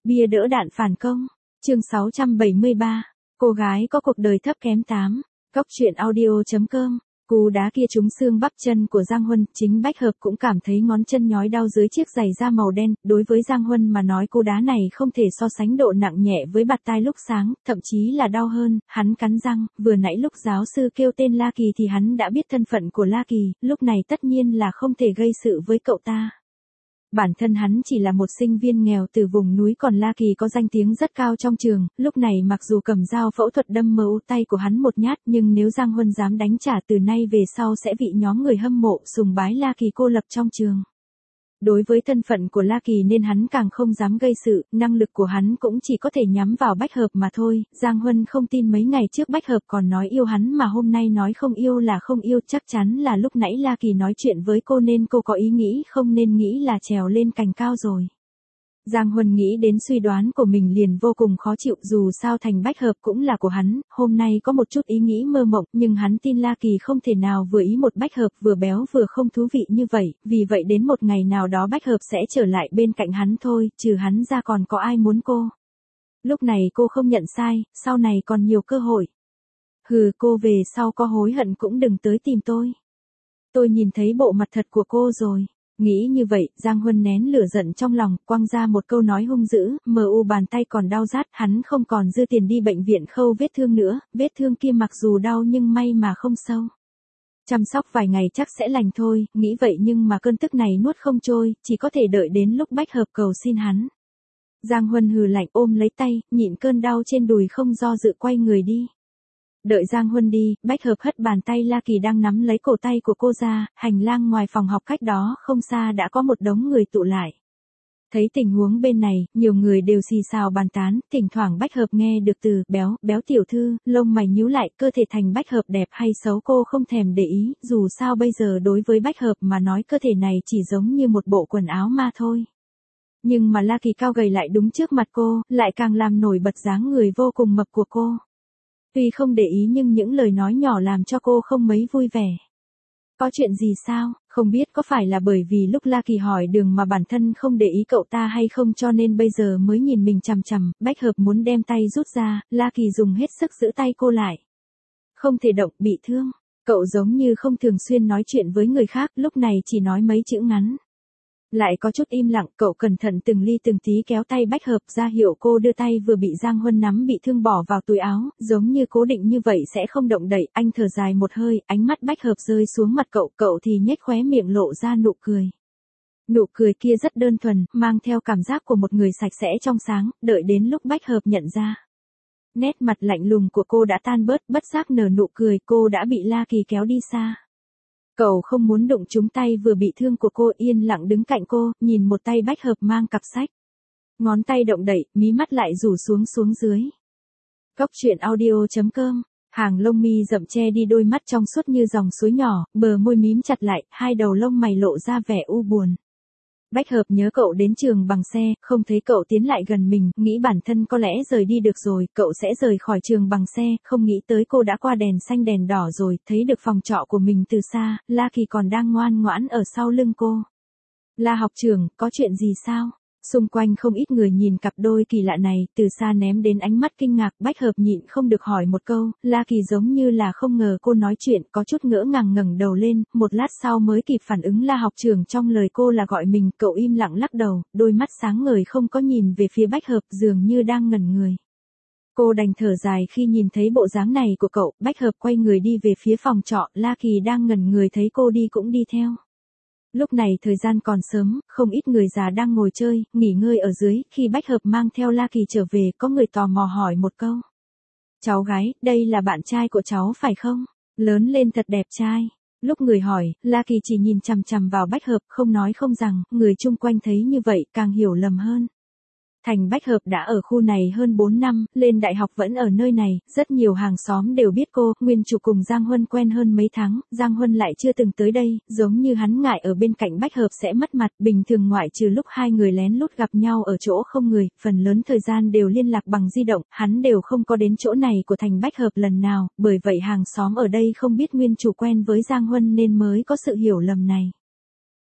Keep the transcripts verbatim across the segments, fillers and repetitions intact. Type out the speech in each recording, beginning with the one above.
Bia đỡ đạn phản công. Chương sáu trăm bảy mươi ba. Cô gái có cuộc đời thấp kém tám. Cóc truyện audio chấm com. Cú đá kia trúng xương bắp chân của Giang Huân, chính Bách Hợp cũng cảm thấy ngón chân nhói đau dưới chiếc giày da màu đen. Đối với Giang Huân mà nói, cú đá này không thể so sánh độ nặng nhẹ với bạt tai lúc sáng, thậm chí là đau hơn. Hắn cắn răng, vừa nãy lúc giáo sư kêu tên La Kỳ thì hắn đã biết thân phận của La Kỳ, lúc này tất nhiên là không thể gây sự với cậu ta. Bản thân hắn chỉ là một sinh viên nghèo từ vùng núi, còn La Kỳ có danh tiếng rất cao trong trường, lúc này mặc dù cầm dao phẫu thuật đâm mờ u tay của hắn một nhát, nhưng nếu Giang Huân dám đánh trả từ nay về sau sẽ bị nhóm người hâm mộ, sùng bái La Kỳ cô lập trong trường. Đối với thân phận của La Kỳ nên hắn càng không dám gây sự, năng lực của hắn cũng chỉ có thể nhắm vào Bách Hợp mà thôi. Giang Huân không tin mấy ngày trước Bách Hợp còn nói yêu hắn mà hôm nay nói không yêu là không yêu, chắc chắn là lúc nãy La Kỳ nói chuyện với cô nên cô có ý nghĩ không nên nghĩ là trèo lên cành cao rồi. Giang Huân nghĩ đến suy đoán của mình liền vô cùng khó chịu, dù sao thành Bách Hợp cũng là của hắn, hôm nay có một chút ý nghĩ mơ mộng, nhưng hắn tin La Kỳ không thể nào vừa ý một Bách Hợp vừa béo vừa không thú vị như vậy, vì vậy đến một ngày nào đó Bách Hợp sẽ trở lại bên cạnh hắn thôi, trừ hắn ra còn có ai muốn cô. Lúc này cô không nhận sai, sau này còn nhiều cơ hội. Hừ, cô về sau có hối hận cũng đừng tới tìm tôi. Tôi nhìn thấy bộ mặt thật của cô rồi. Nghĩ như vậy, Giang Huân nén lửa giận trong lòng, quăng ra một câu nói hung dữ, mờ u bàn tay còn đau rát, hắn không còn dư tiền đi bệnh viện khâu vết thương nữa, vết thương kia mặc dù đau nhưng may mà không sâu. Chăm sóc vài ngày chắc sẽ lành thôi, nghĩ vậy nhưng mà cơn tức này nuốt không trôi, chỉ có thể đợi đến lúc Bách Hợp cầu xin hắn. Giang Huân hừ lạnh ôm lấy tay, nhịn cơn đau trên đùi không do dự quay người đi. Đợi Giang Huân đi, Bách Hợp hất bàn tay La Kỳ đang nắm lấy cổ tay của cô ra, hành lang ngoài phòng học cách đó không xa đã có một đống người tụ lại. Thấy tình huống bên này, nhiều người đều xì xào bàn tán, thỉnh thoảng Bách Hợp nghe được từ béo, béo tiểu thư, lông mày nhíu lại, cơ thể thành Bách Hợp đẹp hay xấu cô không thèm để ý, dù sao bây giờ đối với Bách Hợp mà nói cơ thể này chỉ giống như một bộ quần áo mà thôi. Nhưng mà La Kỳ cao gầy lại đúng trước mặt cô, lại càng làm nổi bật dáng người vô cùng mập của cô. Tuy không để ý nhưng những lời nói nhỏ làm cho cô không mấy vui vẻ. Có chuyện gì sao, không biết có phải là bởi vì lúc La Kỳ hỏi đường mà bản thân không để ý cậu ta hay không cho nên bây giờ mới nhìn mình chằm chằm. Bách Hợp muốn đem tay rút ra, La Kỳ dùng hết sức giữ tay cô lại. Không thể động, bị thương. Cậu giống như không thường xuyên nói chuyện với người khác, lúc này chỉ nói mấy chữ ngắn. Lại có chút im lặng, cậu cẩn thận từng ly từng tí kéo tay Bách Hợp ra hiệu cô đưa tay vừa bị Giang Huân nắm bị thương bỏ vào túi áo, giống như cố định như vậy sẽ không động đậy. Anh thở dài một hơi, ánh mắt Bách Hợp rơi xuống mặt cậu, cậu thì nhếch khóe miệng lộ ra nụ cười. Nụ cười kia rất đơn thuần, mang theo cảm giác của một người sạch sẽ trong sáng, đợi đến lúc Bách Hợp nhận ra. Nét mặt lạnh lùng của cô đã tan bớt, bất giác nở nụ cười, cô đã bị La Kỳ kéo đi xa. Cậu không muốn đụng trúng tay vừa bị thương của cô, yên lặng đứng cạnh cô, nhìn một tay Bách Hợp mang cặp sách. Ngón tay động đậy, mí mắt lại rủ xuống xuống dưới. Cóc truyện audio chấm com. Hàng lông mi rậm che đi đôi mắt trong suốt như dòng suối nhỏ, bờ môi mím chặt lại, hai đầu lông mày lộ ra vẻ u buồn. Bách Hợp nhớ cậu đến trường bằng xe, không thấy cậu tiến lại gần mình, nghĩ bản thân có lẽ rời đi được rồi, cậu sẽ rời khỏi trường bằng xe, không nghĩ tới cô đã qua đèn xanh đèn đỏ rồi, thấy được phòng trọ của mình từ xa, La Kỳ còn đang ngoan ngoãn ở sau lưng cô. La học trưởng, có chuyện gì sao? Xung quanh không ít người nhìn cặp đôi kỳ lạ này, từ xa ném đến ánh mắt kinh ngạc. Bách Hợp nhịn không được hỏi một câu, La Kỳ giống như là không ngờ cô nói chuyện, có chút ngỡ ngàng ngẩng đầu lên, một lát sau mới kịp phản ứng La học trưởng trong lời cô là gọi mình, cậu im lặng lắc đầu, đôi mắt sáng ngời không có nhìn về phía Bách Hợp, dường như đang ngẩn người. Cô đành thở dài khi nhìn thấy bộ dáng này của cậu. Bách Hợp quay người đi về phía phòng trọ, La Kỳ đang ngẩn người thấy cô đi cũng đi theo. Lúc này thời gian còn sớm, không ít người già đang ngồi chơi, nghỉ ngơi ở dưới, khi Bách Hợp mang theo La Kỳ trở về, có người tò mò hỏi một câu. Cháu gái, đây là bạn trai của cháu phải không? Lớn lên thật đẹp trai. Lúc người hỏi, La Kỳ chỉ nhìn chằm chằm vào Bách Hợp, không nói không rằng, người chung quanh thấy như vậy càng hiểu lầm hơn. Thành Bách Hợp đã ở khu này hơn bốn năm, lên đại học vẫn ở nơi này, rất nhiều hàng xóm đều biết cô, nguyên chủ cùng Giang Huân quen hơn mấy tháng, Giang Huân lại chưa từng tới đây, giống như hắn ngại ở bên cạnh Bách Hợp sẽ mất mặt, bình thường ngoại trừ lúc hai người lén lút gặp nhau ở chỗ không người, phần lớn thời gian đều liên lạc bằng di động, hắn đều không có đến chỗ này của Thành Bách Hợp lần nào, bởi vậy hàng xóm ở đây không biết nguyên chủ quen với Giang Huân nên mới có sự hiểu lầm này.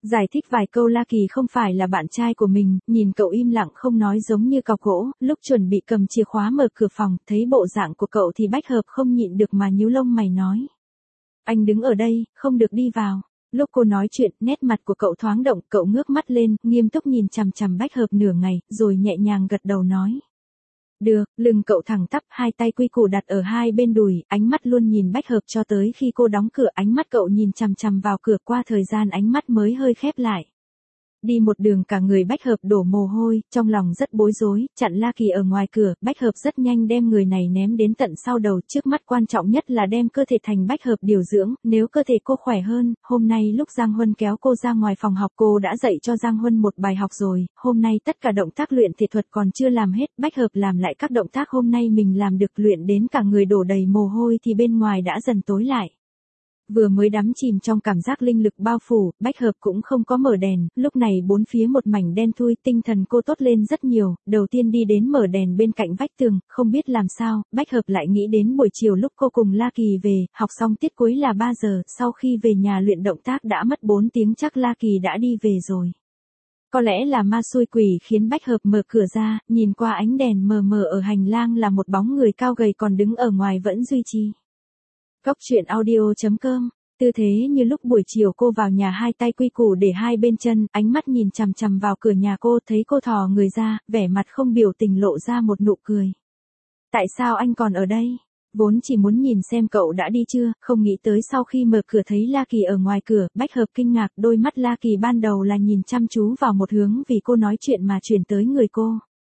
Giải thích vài câu La Kỳ không phải là bạn trai của mình, nhìn cậu im lặng không nói giống như cọc gỗ, lúc chuẩn bị cầm chìa khóa mở cửa phòng, thấy bộ dạng của cậu thì Bách Hợp không nhịn được mà nhíu lông mày nói. Anh đứng ở đây, không được đi vào. Lúc cô nói chuyện, nét mặt của cậu thoáng động, cậu ngước mắt lên, nghiêm túc nhìn chằm chằm Bách Hợp nửa ngày, rồi nhẹ nhàng gật đầu nói. Được, lưng cậu thẳng tắp, hai tay quy củ đặt ở hai bên đùi, ánh mắt luôn nhìn Bách Hợp cho tới khi cô đóng cửa, ánh mắt cậu nhìn chằm chằm vào cửa, qua thời gian ánh mắt mới hơi khép lại. Đi một đường cả người Bách Hợp đổ mồ hôi, trong lòng rất bối rối, chặn La Kỳ ở ngoài cửa, Bách Hợp rất nhanh đem người này ném đến tận sau đầu, trước mắt quan trọng nhất là đem cơ thể thành Bách Hợp điều dưỡng, nếu cơ thể cô khỏe hơn, hôm nay lúc Giang Huân kéo cô ra ngoài phòng học cô đã dạy cho Giang Huân một bài học rồi, hôm nay tất cả động tác luyện thể thuật còn chưa làm hết, Bách Hợp làm lại các động tác hôm nay mình làm được, luyện đến cả người đổ đầy mồ hôi thì bên ngoài đã dần tối lại. Vừa mới đắm chìm trong cảm giác linh lực bao phủ, Bách Hợp cũng không có mở đèn, lúc này bốn phía một mảnh đen thui, tinh thần cô tốt lên rất nhiều, đầu tiên đi đến mở đèn bên cạnh vách tường, không biết làm sao, Bách Hợp lại nghĩ đến buổi chiều lúc cô cùng La Kỳ về, học xong tiết cuối là ba giờ, sau khi về nhà luyện động tác đã mất bốn tiếng chắc La Kỳ đã đi về rồi. Có lẽ là ma xui quỷ khiến Bách Hợp mở cửa ra, nhìn qua ánh đèn mờ mờ ở hành lang là một bóng người cao gầy còn đứng ở ngoài vẫn duy trì. Cốc truyện audio chấm com, tư thế như lúc buổi chiều cô vào nhà hai tay quy củ để hai bên chân, ánh mắt nhìn chằm chằm vào cửa nhà cô, thấy cô thò người ra, vẻ mặt không biểu tình lộ ra một nụ cười. Tại sao anh còn ở đây? Vốn chỉ muốn nhìn xem cậu đã đi chưa, không nghĩ tới sau khi mở cửa thấy La Kỳ ở ngoài cửa, Bách Hợp kinh ngạc, đôi mắt La Kỳ ban đầu là nhìn chăm chú vào một hướng vì cô nói chuyện mà chuyển tới người cô.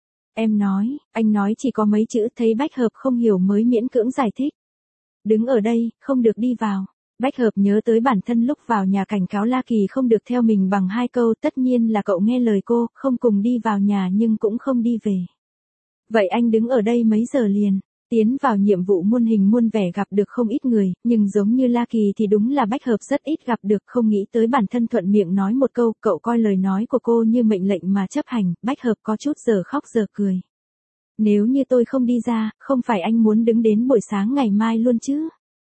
Em nói, anh nói chỉ có mấy chữ, thấy Bách Hợp không hiểu mới miễn cưỡng giải thích. Đứng ở đây, không được đi vào. Bách Hợp nhớ tới bản thân lúc vào nhà cảnh cáo La Kỳ không được theo mình bằng hai câu, tất nhiên là cậu nghe lời cô, không cùng đi vào nhà nhưng cũng không đi về. Vậy anh đứng ở đây mấy giờ liền? Tiến vào nhiệm vụ muôn hình muôn vẻ gặp được không ít người, nhưng giống như La Kỳ thì đúng là Bách Hợp rất ít gặp được, không nghĩ tới bản thân thuận miệng nói một câu, cậu coi lời nói của cô như mệnh lệnh mà chấp hành, Bách Hợp có chút giờ khóc giờ cười. Nếu như tôi không đi ra, không phải anh muốn đứng đến buổi sáng ngày mai luôn chứ?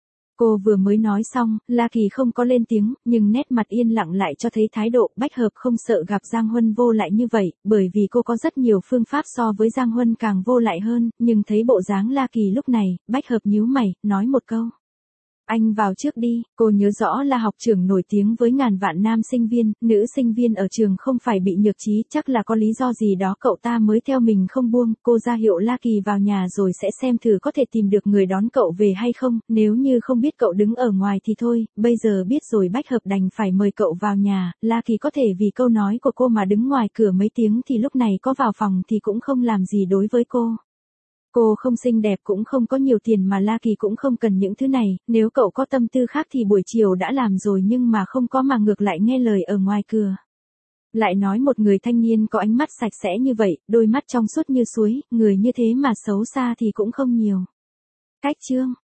Cô vừa mới nói xong, La Kỳ không có lên tiếng, nhưng nét mặt yên lặng lại cho thấy thái độ, Bách Hợp không sợ gặp Giang Huân vô lại như vậy, bởi vì cô có rất nhiều phương pháp so với Giang Huân càng vô lại hơn, nhưng thấy bộ dáng La Kỳ lúc này, Bách Hợp nhíu mày, nói một câu. Anh vào trước đi, cô nhớ rõ là học trưởng nổi tiếng với ngàn vạn nam sinh viên, nữ sinh viên ở trường không phải bị nhược trí, chắc là có lý do gì đó cậu ta mới theo mình không buông, cô ra hiệu La Kỳ vào nhà rồi sẽ xem thử có thể tìm được người đón cậu về hay không, nếu như không biết cậu đứng ở ngoài thì thôi, bây giờ biết rồi. Bách Hợp đành phải mời cậu vào nhà, La Kỳ có thể vì câu nói của cô mà đứng ngoài cửa mấy tiếng thì lúc này có vào phòng thì cũng không làm gì đối với cô. Cô không xinh đẹp cũng không có nhiều tiền mà La Kỳ cũng không cần những thứ này, nếu cậu có tâm tư khác thì buổi chiều đã làm rồi nhưng mà không có mà ngược lại nghe lời ở ngoài cửa. Lại nói một người thanh niên có ánh mắt sạch sẽ như vậy, đôi mắt trong suốt như suối, người như thế mà xấu xa thì cũng không nhiều. Cách chương